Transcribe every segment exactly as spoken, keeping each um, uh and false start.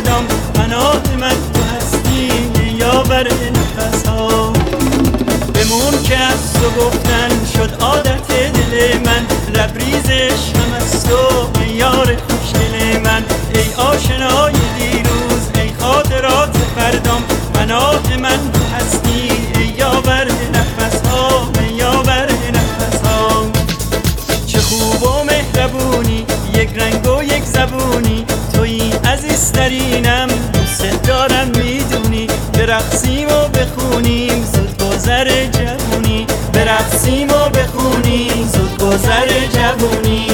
فردام، پناه من تو هستی یاور نفس ها. بمون که از تو گفتن شد عادت دل من، لبریزش هم از تو یار خوشگل من. ای آشنای دیروز، ای خاطرات فردام، پناه من تو هستی یاور نفس ها، یاور نفس ها. چه خوب و مهربونی، یک رنگ و یک زبونی، تویی عزیزترینم، دوست دارم میدونی. برقصیم و بخونیم زود گذر جوونی، برقصیم و بخونیم زود گذر جوونی.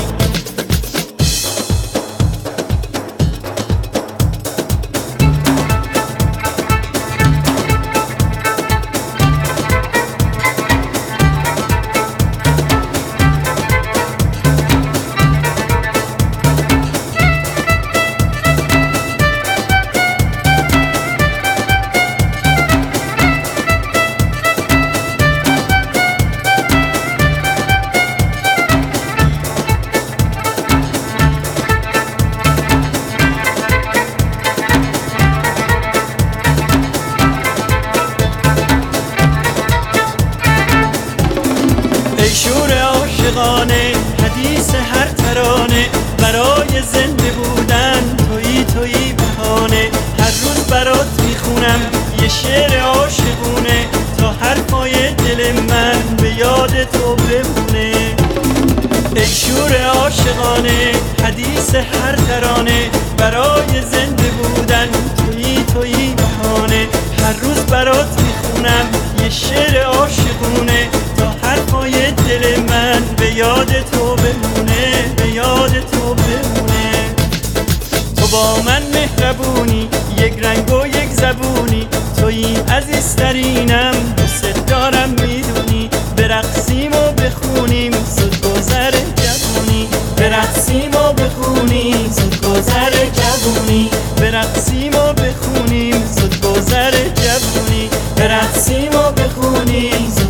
ای شور عاشقانه، حدیث هر ترانه، برای زنده بودن تویی تویی بهانه. هر روز برات میخونم یه شعر عاشقونه، تا حرفای دل من به یاد تو بمونه. ای شور عاشقانه، حدیث هر ترانه، برای زنده بودن تویی تویی بهانه. هر روز برات میخونم یه شعر عاشقونه، تا حرفای دل من به یاد تو بمونه، به یاد تو بمونه. تو با من مهربونی، یک رنگ و یک زبونی، تویی عزیزترینم، دوست دارم میدونی. برقصیم و بخونیم زود گذر جوونی، برقصیم و بخونیم زود گذر جوونی، برقصیم و بخونیم زود گذر جوونی، برقصیم و بخونیم.